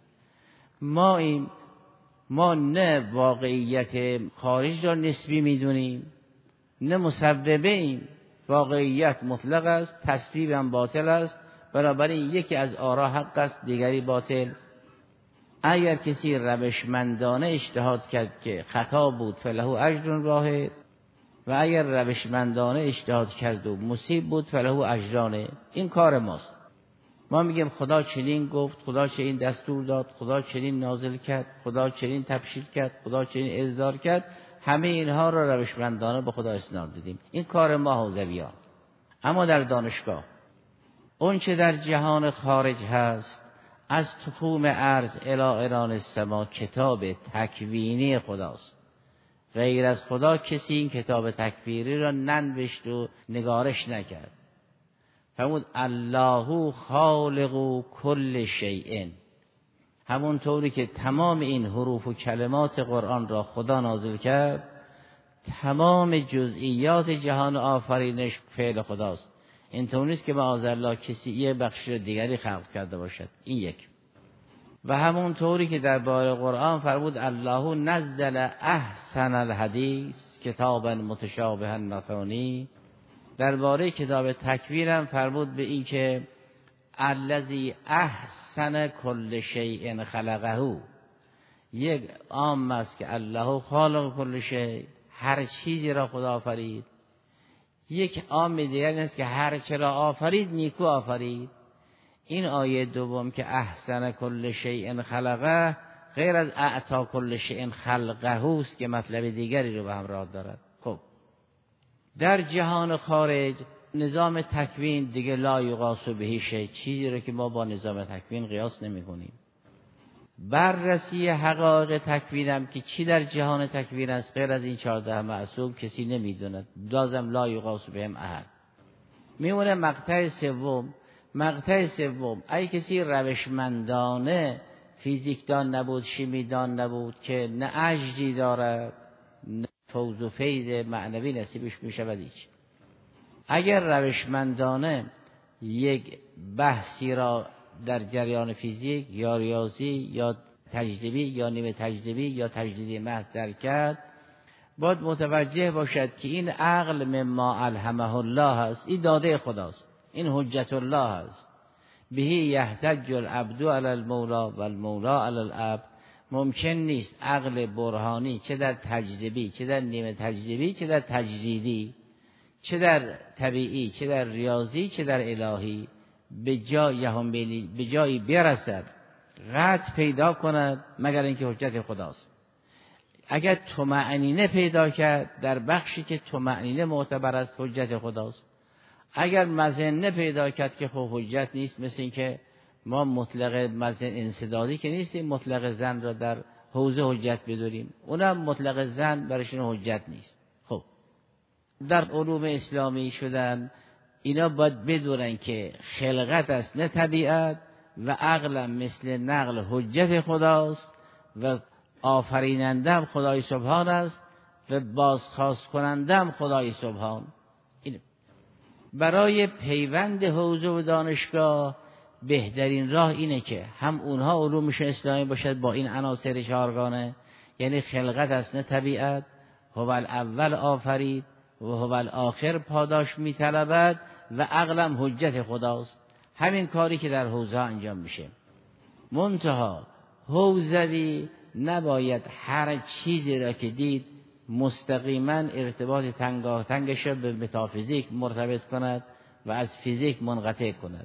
Speaker 1: ما نه واقعیت خارج را نسبی میدونیم نه مسببه ایم. واقعیت مطلق است، تسبیب هم باطل است. بنابراین یکی از آرا حق است دیگری باطل. اگر کسی روشمندانه اجتهاد کرد که خطا بود فله اجر واحد و اگر روشمندانه اجتهاد کرد و مصیب بود فله اجران. این کار ماست. ما میگیم خدا چنین گفت، خدا چنین دستور داد، خدا چنین نازل کرد، خدا چنین تبشیر کرد، خدا چنین اصدار کرد. همه اینها را روشمندانه به خدا اسناد دادیم. این کار ما حوزویان. اما در دانشگاه اون چه در جهان خارج هست از تخوم ارض الی عنان السما کتاب تکوینی خداست. غیر از خدا کسی این کتاب تکوینی را ننوشت و نگارش نکرد. فرمود الله خالق کل شیء. همون طوری که تمام این حروف و کلمات قرآن را خدا نازل کرد، تمام جزئیات جهان آفرینش فعل خداست. این طور نیست که معاذالله کسی یه بخش دیگری خلق کرده باشد. این یک. و همون طوری که در باره قرآن فرمود الله نزل احسن الحدیث کتابا متشابها مثانی. درباره کتاب تکوین هم فرمود به این که الذی احسن کل شیء خلقه. یک عام است که الله خالق کل شیء، هر چیزی را خدا آفرید. یک عام دیگر است که هر چه را آفرید نیکو آفرید. این آیه دوم که احسن کل شیء خلقه غیر از اعطا کل شیء خلقه است که مطلب دیگری رو به همراه دارد. خب در جهان خارج نظام تکوین دیگه لا یغاث به شیء، چیزی رو که ما با نظام تکوین قیاس نمی کنیم. بررسی حقایق تکوینم که چی در جهان تکوین است غیر از این 14 معصوم کسی نمیدوند. لازم لا یغاث بهم احد. میمونه مقطع سوم. مقطع سوم ای کسی روشمندانه فیزیکدان نبود، شیمیدان نبود که نه اجری دارد نه فوز و فیض معنوی نصیبش میشود هیچ. اگر روشمندانه یک بحثی را در جریان فیزیک یا ریاضی یا تجربی یا نیمه تجربی یا تجربی محض درک کرد، باید متوجه باشد که این عقل مما الهمه الله است، این داده خداست، این حجت الله است. بهی یحتج العبد علی المولا و المولا علی العبد. ممکن نیست عقل برهانی چه در تجربی، چه در نیمه تجربی، چه در تجریدی، چه در طبیعی، چه در ریاضی، چه در الهی به جایی برسد قطع پیدا کند مگر اینکه حجت خداست. اگر طمأنینه پیدا کرد در بخشی که طمأنینه معتبر است، حجت خداست. اگر مظنه پیدا کرد که خب حجت نیست، مثل این که ما مطلق مظن انسدادی که نیستیم مطلق زن را در حوزه حجت بداریم، اونم مطلق زن برایشون حجت نیست. خب در علوم اسلامی شدن اینا باید بدونن که خلقت است نه طبیعت، و عقل مثل نقل حجت خداست و آفرینندم خدای سبحان است و بازخواست کنندم خدای سبحان. برای پیوند حوزه و دانشگاه بهترین راه اینه که هم اونها علومش اسلامی باشد با این عناصر چهارگانه، یعنی خلقت است نه طبیعت، هو الاول آفرید و هو الاخر پاداش میطلبد و عقلم حجت خداست. همین کاری که در حوزه انجام میشه. منتها حوزوی نباید هر چیزی را که دید مستقیما ارتباط تنگش را به متافیزیک مرتبط کند و از فیزیک منقطع کند.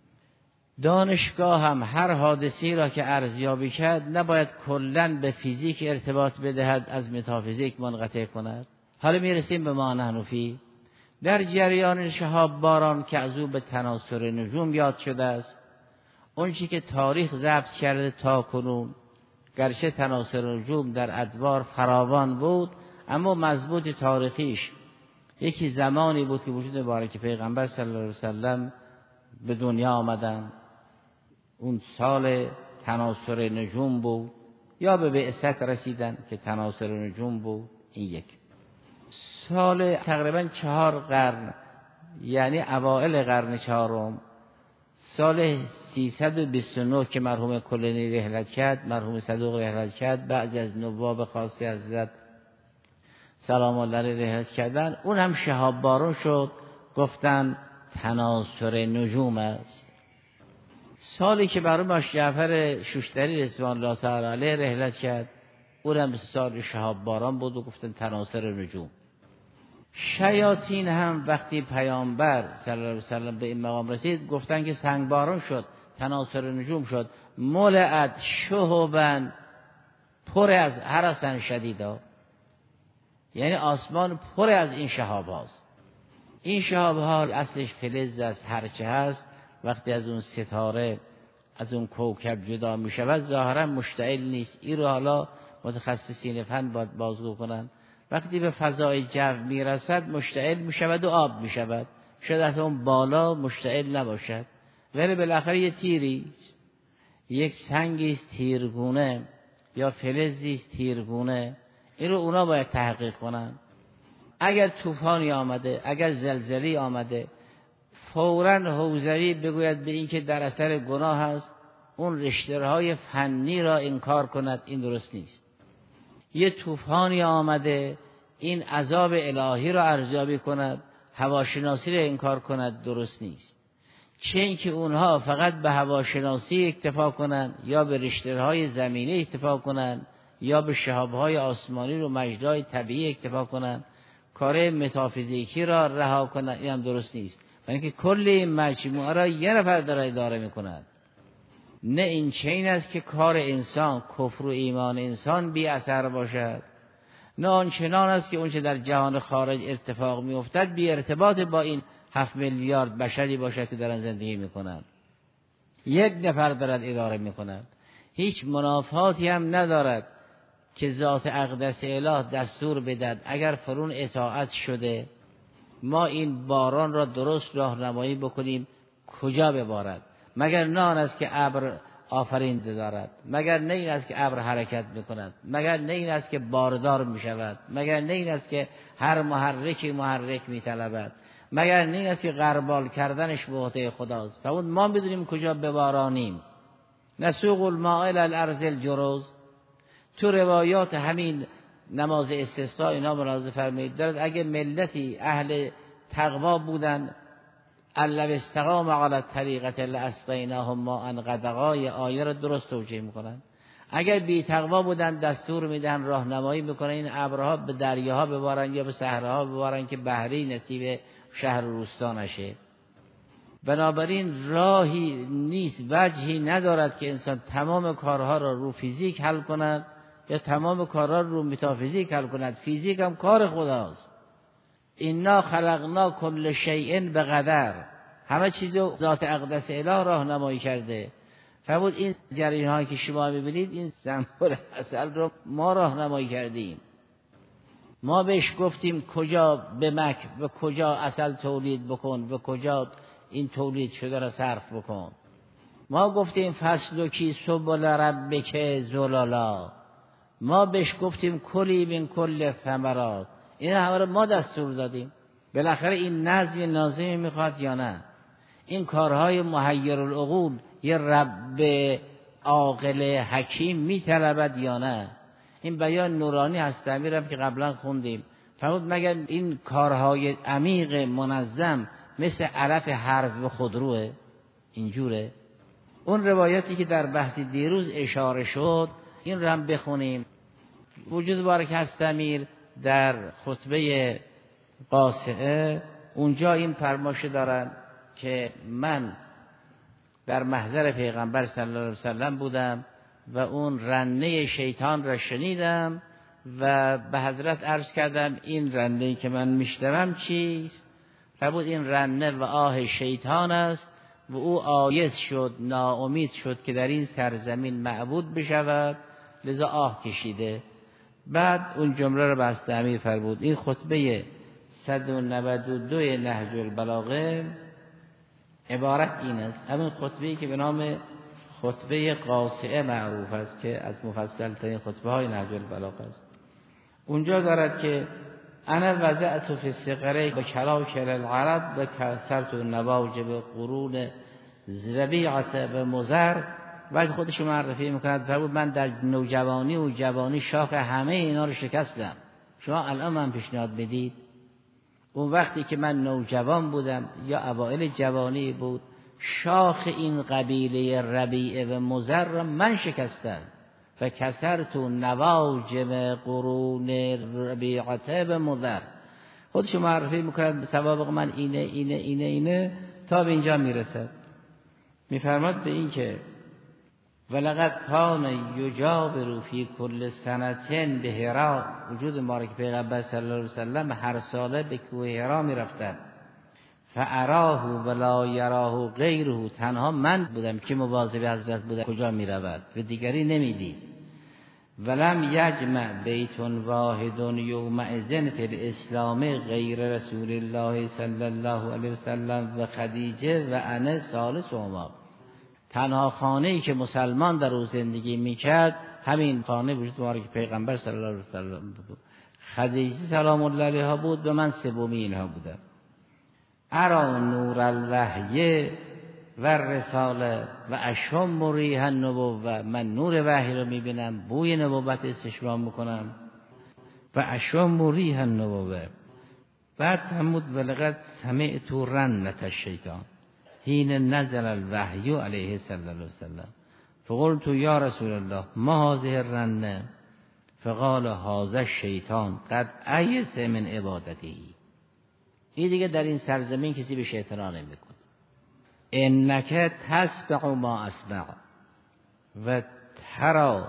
Speaker 1: دانشگاه هم هر حادثی را که ارزیابی کرد نباید کلاً به فیزیک ارتباط بدهد، از متافیزیک منقطع کند. حالا میرسیم به ما نحن فیه. در جریان شهاب باران که از او به تناسر نجوم یاد شده است، اون چی که تاریخ ضبط کرده تا کنون، گرچه تناسر نجوم در ادوار فراوان بود، اما مضبوط تاریخیش یکی زمانی بود که وجود مبارک پیغمبر صلی الله علیه وسلم به دنیا آمدن، اون سال تناسر نجوم بود، یا به بعثت رسیدن که تناسر نجوم بود. این یک سال تقریبا 4 قرن، یعنی اوائل قرن 4، سال 329 که مرحوم کلینی رحلت کرد، مرحوم صدوق رحلت کرد، بعضی از نواب خاصی حضرت سلام الله علیه رحلت کردن، اون هم شهاب بارون شد، گفتن تناسر نجوم است. سالی که مرحوم جعفر شوشتری رضوان الله تعالی علیه رحلت کرد، اون هم سال شهاب باران بود و گفتن تناسر نجوم. شیاطین هم وقتی پیامبر صلی الله علیه وسلم به این مقام رسید گفتن که سنگ باران شد، تناسر نجوم شد، ملعت شهبا، پر از هرسن شدیدا، یعنی آسمان پر از این شهاب هاست. این شهاب ها اصلش فلز است، هرچه هست وقتی از اون ستاره از اون کوکب جدا می شود ظاهرا مشتعل نیست. این رو حالا متخصصین فن باید بازگو کنن. وقتی به فضای جو می رسد مشتعل می شود و آب می شود، شاید اون بالا مشتعل نباشد، ولی بالاخره یه تیری، یک سنگی است تیرگونه یا فلزی است تیرگونه. این رو اونا باید تحقیق کنن. اگر طوفانی آمده، اگر زلزله‌ای آمده، فوراً حوزوی بگوید به این که در اثر گناه است، اون رشته‌های فنی را انکار کند، این درست نیست. یه طوفانی آمده، این عذاب الهی را ارزیابی کند، هواشناسی را انکار کند، درست نیست. چه اینکه اونها فقط به هواشناسی اکتفا کنند یا به رشته‌های زمینی اکتفا کنند یا به شهاب‌های آسمانی و مجرای طبیعی اکتفا کنند، کار متافیزیکی را رها کنند، این هم درست نیست. بلکه کل این مجموعه را یه نفر داره اداره می‌کند. نه این چین است که کار انسان، کفر و ایمان انسان بی اثر باشد، نه آنچنان است که اونچه در جهان خارج اتفاق می‌افتد بی ارتباط با این 7 میلیارد بشری باشد که دارن زندگی می‌کنند. یک نفر دارد اداره می‌کند، هیچ منافاتی هم ندارد که ذات اقدس اله دستور بدهد اگر فرون اطاعت شده ما این باران را درست راهنمایی بکنیم کجا ببارد، مگر نه آن است که ابر آفریننده دارد؟ مگر نه این است که ابر حرکت میکند؟ مگر نه این است که باردار میشود؟ مگر نه این است که هر محرکی محرک میطلبد؟ مگر نه این است که غربال کردنش به عهده خداست؟ فرمود ما میدونیم کجا ببارانیم. نسوق الماء الی الارض الجرز. تو روایات همین نماز استسقا اینا ملاحظه فرمایید دارد اگه ملتی اهل تقوا بودن لو استقام علی الطریقة لاسقیناهم ماء غدقا، آیه را درست توجیه میکنن. اگر بی تقوا بودن دستور میدن راهنمایی میکنن این ابرها به دریاها ببارن یا به صحراها ببارن که بحری نصیب شهر و روستا نشه. بنابراین راهی نیست، وجهی ندارد که انسان تمام کارها را رو فیزیک حل کند یا تمام کارها رو متافیزیک حل کند. فیزیک هم کار خداست. انا خلقنا کل شیء بقدر، همه چیزو ذات اقدس اله راهنمایی کرده. فرمود این جریان هایی که شما میبینید این زنبور عسل رو ما راهنمایی کردیم. ما بهش گفتیم کجا به مکر و کجا عسل تولید بکن و کجا این تولید شده را صرف بکن. ما گفتیم فسلکی سبل ربک ذللا. ما بهش گفتیم کلی من کل ثمرات. این همه رو ما دستور دادیم. بالاخره این نظم ناظمی میخواد یا نه؟ این کارهای محیر العقول یه رب عاقل حکیم میطلبد یا نه؟ این بیان نورانی هست امیرم که قبلا خوندیم. فرمود مگر این کارهای عمیق منظم مثل علف هرز و خودروه؟ اینجوره؟ اون روایاتی که در بحث دیروز اشاره شد این رو هم بخونیم. وجود بارک هست امیر در خطبه قاصعه اونجا این فرمایش دارن که من در محضر پیغمبر صلی الله علیه وسلم بودم و اون رنه شیطان را شنیدم و به حضرت عرض کردم این رنه‌ای که من میشنوم چیست؟ فرمود این رنه و آه شیطان است و او عاجز شد، ناامید شد که در این سرزمین معبود بشود، لذا آه کشیده. بعد اون جمله رو بحث امیر فرمود. این خطبه 192 نهج البلاغه عبارت این است، همین خطبه‌ای که به نام خطبه قاصعه معروف است که از مفصل ترین خطبه های نهج البلاغه است. اونجا دارد که انا وضعت فی الصغر بکلاکل العرب و کثرت النواجب قرون ربیعه و مضر. بعد خودش معرفی میکند فرمود من در نوجوانی و جوانی شاخ همه اینا رو شکستم. شما الان من پیشنهاد بدید اون وقتی که من نوجوان بودم یا اوائل جوانی بود شاخ این قبیله ربیعه و مضر را من شکستم و کثرت نواجب قرون ربیعه و مضر. خودش معرفی میکند سوابق من اینه تا به اینجا میرسد. میفرماد به این که ولقد کان یجاور فی کل سنتین به هرا. وجود مبارک پیغمبر صلی الله علیه وسلم هر ساله به کوه هرا میرفتند. فاراه ولا یراه غیره. تنها من بودم که مواظب حضرت بودم کجا میرود و دیگری نمیدید. ولم یجمع بیت واحد یومئذ فی الاسلام غیر رسول الله صلی الله علیه وسلم و خدیجه و انا ثالثهما. تنها خانه‌ای که مسلمان در او زندگی میکرد همین خانه وجود مبارک پیغمبر صلی الله علیه وسلم بود. خدیجه سلام الله علیها بود و من سومی اینها بودم. ارا نور الوحی و رساله و اشم ریح النبوه. من نور وحی رو میبینم، بوی نبوت استشمام میکنم و اشم ریح النبوه. بعد فرمود ولقد سمعت رنة الشیطان حین نزل الوحی علیه صلی الله علیه وسلم فقلت یا رسول الله ما هذه الرنة فقال هذا الشیطان قد ایس من عبادته. این دیگه در این سرزمین کسی به شیطان نمیکنه. انک تسمع ما اسمع و ترى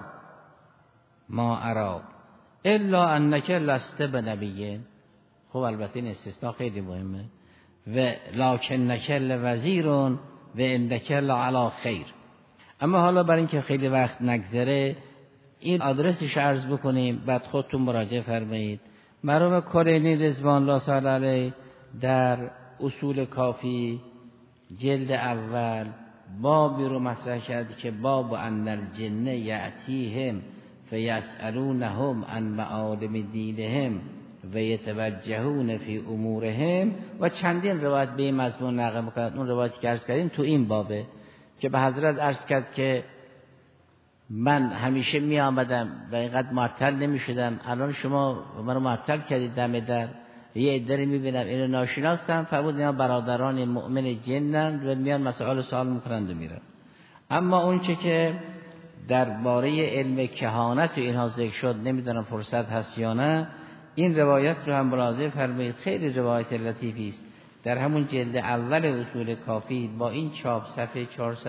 Speaker 1: ما ارى الا انک لست بنبی. خب البته این استثناء خیلی مهمه. و لکنک لوزیر و انک لعلی خیر. اما حالا برای اینکه خیلی وقت نگذره این آدرسش عرض بکنیم بعد خودتون مراجعه فرمایید. مرحوم کلینی رضوان الله تعالی علیه در اصول کافی جلد اول بابی رو مطرح کرد که باب ان الجن یأتیهم فیسألونهم عن معالم دینهم و یتوجهون فی امورهم و چندین روایت به این مضمون نقل می‌کنند. اون روایتی که عرض کردیم تو این بابه که به حضرت عرض کرد که من همیشه می آمدم و اینقدر معطل نمی شدم، الان شما من رو معطل کردید دم در، یه عده می بینم اینو ناشناسم، فرمود اینا برادران مؤمن جنن و میان مسائل سوال میکنند و میرن. اما اون چه که درباره علم کهانت و اینها ذکر شد، نمیدونم فرصت هست یا نه، این روایت رو هم ملاحظه فرمایید، خیلی روایت لطیفی است. در همون جلد اول اصول کافی با این چاپ صفحه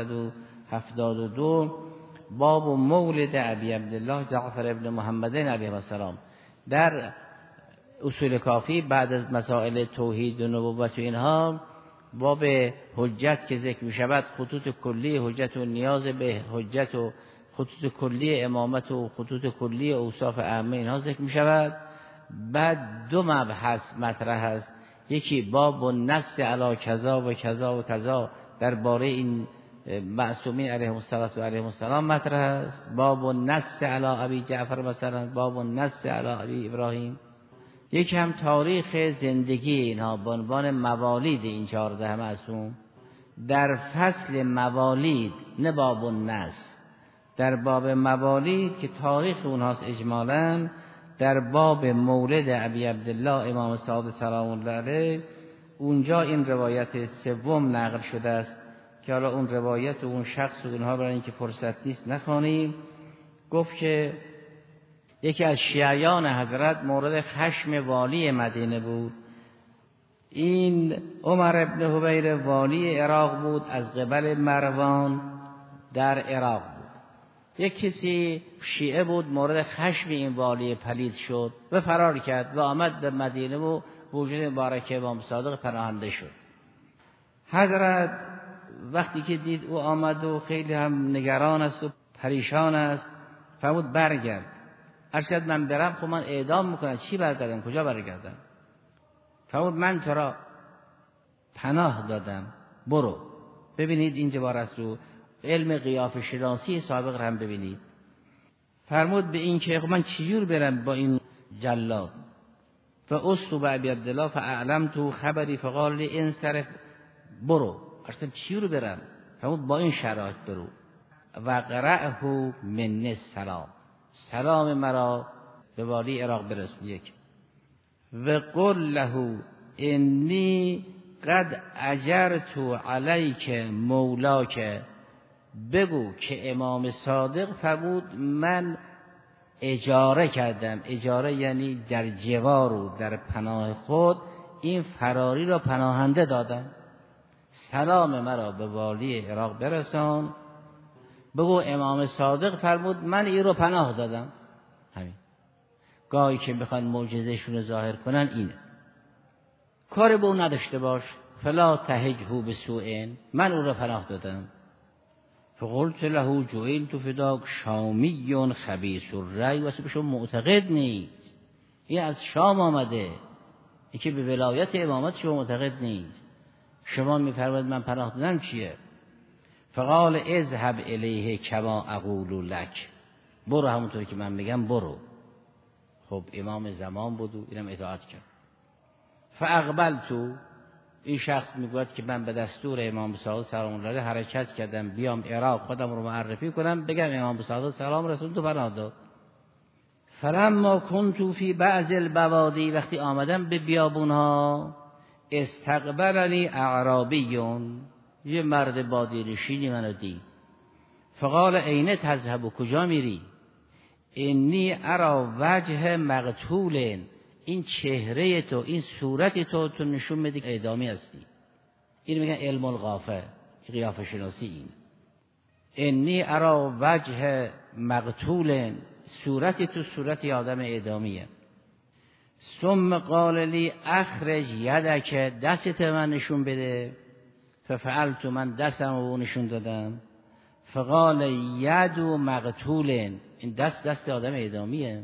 Speaker 1: 472 باب مولد ابی عبدالله جعفر ابن محمد علیه السلام، در اصول کافی بعد از مسائل توحید و نبوت و اینها باب حجت که ذکر می شود، خطوط کلی حجت و نیاز به حجت و خطوط کلی امامت و خطوط کلی اوصاف ائمه اینها ذکر می شود. بعد دو مبحث مطرح است، یکی باب و نص علی کذا و کذا و کذا درباره این معصومین علیهم السلام مطرح است، باب و نص علی ابی جعفر مثلا، باب و نص علی ابی ابراهیم. یکی هم تاریخ زندگی اینها به عنوان موالید این 14 معصوم در فصل موالید، نه باب و نص، در باب موالید که تاریخ اونهاست اجمالاً، در باب مولد ابی عبدالله امام صادق سلام الله علیه اونجا این روایت سوم نقل شده است که حالا اون روایت و اون شخص و اونها برای اینکه فرصت نیست نخوانیم. گفت که یکی از شیعیان حضرت مورد خشم والی مدینه بود. این عمر ابن حبیر والی عراق بود، از قبل مروان در عراق بود. یک کسی شیعه بود مورد خشم این والی پلید شد و فرار کرد و آمد به مدینه و وجود مبارک امام صادق پناهنده شد. حضرت وقتی که دید او آمد و خیلی هم نگران است و پریشان است، فرمود برگرد. عرض کرد من برم خب من اعدام میکنم، چی برگردم، کجا برگردم؟ فرمود من تو را پناه دادم، برو. ببینید این عبارت رو علم قیافه شناسی سابق هم ببینید. فرمود به این که من چجور برم با این جلاد؟ فاستو به ابی عبدالله فاعلمت خبری فقال لی انصرف، برو. اصلا چجور برم؟ فرمود با این شرایط برو. و قرأه من السلام، سلام مرا به والی عراق برسون. یک و قل له انی قد اجرت علیک مولاک، بگو که امام صادق فرمود من اجاره کردم، اجاره یعنی در جوار و در پناه خود این فراری را پناهنده دادم، سلام مرا به والی عراق برسان، بگو امام صادق فرمود من این رو پناه دادم. همین. گاهی که میخوان معجزه‌شون رو ظاهر کنن اینه، کار به اون نداشته باش، فلا تهجه بسوء، من اون رو پناه دادم. فقلت له جعلت فداک شامی خبیث الرأی، واسه به شما معتقد نیست، این از شام آمده، این که به ولایت امامت شما معتقد نیست، شما میفرمایید من پناه دادم چیه؟ فقال اذهب الیه کما اقول لک، برو همونطوری که من میگم برو. خب امام زمان بود و اینم اطاعت کرد. فاقبلت، این شخص میگوید که من به دستور امام صادق سلام الله علیه حرکت کردم بیام عراق خودم رو معرفی کنم، بگم امام صادق سلام رسول تو پناه داد. فلما كنت فی بعض البوادی، وقتی آمدم به بیابونها، استقبلنی اعرابیون، یه مرد بادی‌نشینی منو دید. فقال این تذهب، کجا میری؟ انی ارا وجه مقتول، این چهره تو، این صورت تو نشون میده که اعدامی هستی. این میگن علم القافه، قیافه شناسی. این انی ارا وجه مقتول، صورت تو صورت آدم اعدامیه. ثم قال لی اخرج یدک، دست من نشون بده. ففعلت، من دستم رو نشون دادم. فقال ید مقتول، این دست آدم اعدامیه.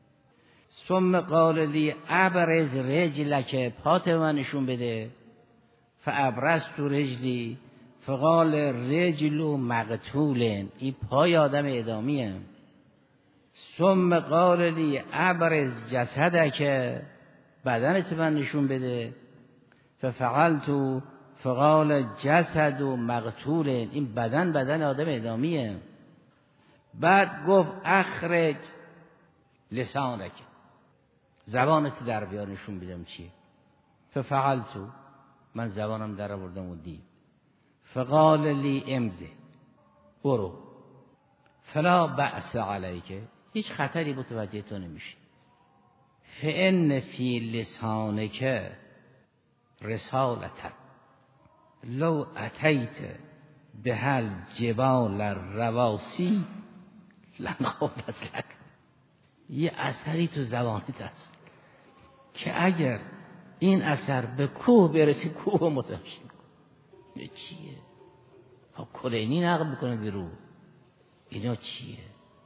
Speaker 1: ثم قال لی ابرز رجلک، پات من نشون بده. فابرزت رجلی فقال رجل مقتول، این پای آدم اعدامیه. ثم قال لی ابرز جسدک، بدنت من نشون بده. ففعلت فقال جسد مقتول، این بدن آدم اعدامیه. بعد گفت اخرج لسانک، زبانت در بیار نشون بدم چیه. ففعلت، من زبانم در آوردم و دید. فقال لی امضی، برو. فلا بأس علیک، هیچ خطری متوجه تو نمیشه. فإن فی لسانک رسالة لو اتیت بهل جبال الرواسی لنقادت لک، یه اثری تو زبانت هست که اگر این اثر به کوه برسی کوه متلاشی کنه. چیه؟ خب کلینی نقل میکنه بیرون. اینا چیه؟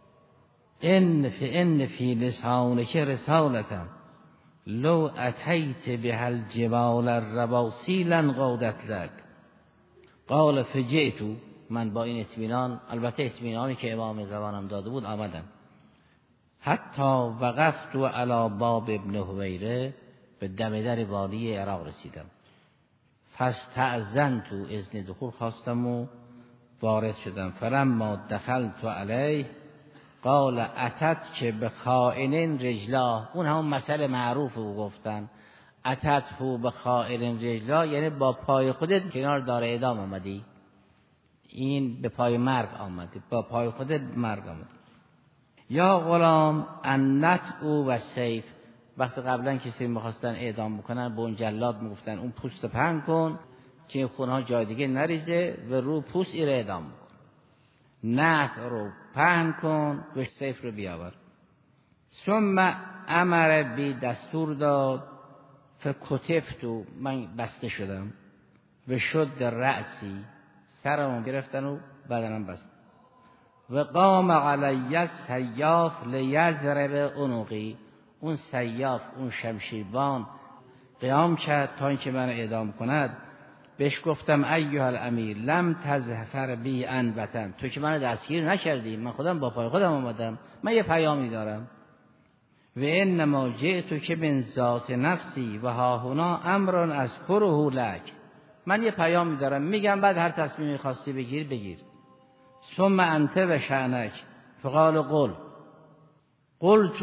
Speaker 1: ان فی لسانک رسالة لو اتیت بهل جبال الرواسی لنقادت لک. قال فجئت، من با این اطمینان، البته اطمینانی که امام زبانم داده بود، آمدم. حتی وقفت علی باب ابن هویره، به دم در والی عراق رسیدم. فاستأذنت، اذن دخول خواستم و وارد شدم. فلما دخلت علیه قال اتت که به خائن رجلا، اون همون مسئله معروف رو گفتن. اتت هو به خائن رجلا، یعنی با پای خودت کنار دار اعدام آمدی، این به پای مرگ آمدی، با پای خودت مرگ آمدی. یا غلام انت او و سیف، وقتی قبلا کسی میخواستن اعدام بکنن به اون جلاد میگفتن اون پوست پهن کن که خونها جای دیگه نریزه و رو پوست ایره اعدام کن. نت رو پهن کن و سیف رو بیاور. ثم امر بی، دستور داد. فکتفتو، من بسته شدم. و شد رأسی، سرمو گرفتن و بدنم بست. و قام علی سیاف لیضرب عنقی، اون سیاف، اون شمشیربان قیام کرد تا اینکه من اعدام کند. بهش گفتم ایها الامیر لم تظفر بی انبتن، تو که من دستگیر نکردی، من خودم با پای خودم آمدم، من یه پیامی دارم. و انما جئت که من ذات نفسی و ها هنا امر اذکره لک، من یه پیامی دارم میگم، بعد هر تصمیمی خواستی بگیر. ثم انت و شأنک. فقال قلت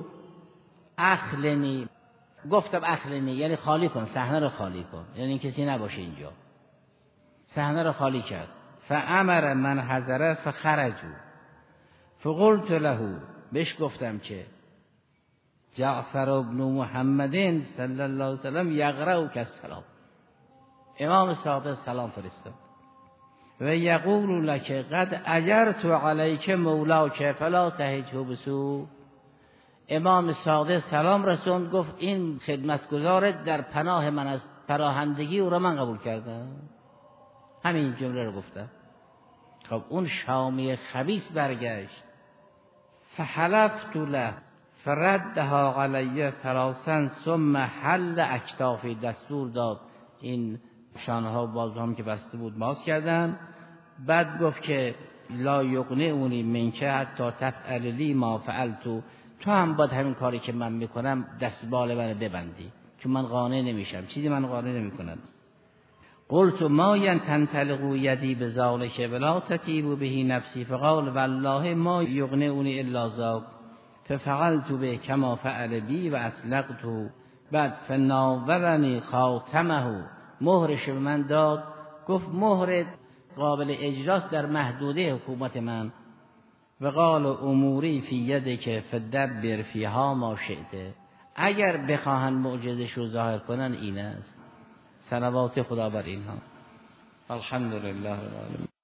Speaker 1: اخلنی، گفتم اخلنی یعنی خالی کن، صحنه رو خالی کن، یعنی کسی نباشه اینجا. صحنه رو خالی کرد. فامر من حضره فخرجوا. فقلت له، بهش گفتم که جعفر ابن محمد صلی الله علیه وسلم یقرأ السلام، امام صادق سلام فرستاد. و یقول لک قد اجرت علیک مولاک فلا تهجه بسوء، امام صادق سلام رسوند، گفت این خدمتگزارت در پناه من است، پناهندگی او را من قبول کردم. همین جمله رو گفتم. خب اون شامی خبیث برگشت. فحلفت له فردها علی ثلاثا ثم حل اکتافی، دستور داد این شانها بازوام که بسته بود باز کردن. بعد گفت که لا یغنئونی منک حتی تفعل لی ما فعلت، تو هم باید همین کاری که من میکنم دستبال من ببندی، چون من قانع نمیشم، چیزی من قانع نمیکنم. قلت ما تنطلق یدی بذالک ولا تطیب به نفسی. فقال والله ما یغنئونی الا ذاک. ففعلت به کما فعل بی و اطلقته. بعد فناولنی خاتمه، مهرش به من داد، گفت مهر قابل اجراست در محدوده حکومت من. و قال اموری فی یدک فدبر فیها ما شئت، اگر بخواهن معجزش رو ظاهر کنن این است. صلوات خدا بر اینها. الحمدلله رب العالمین.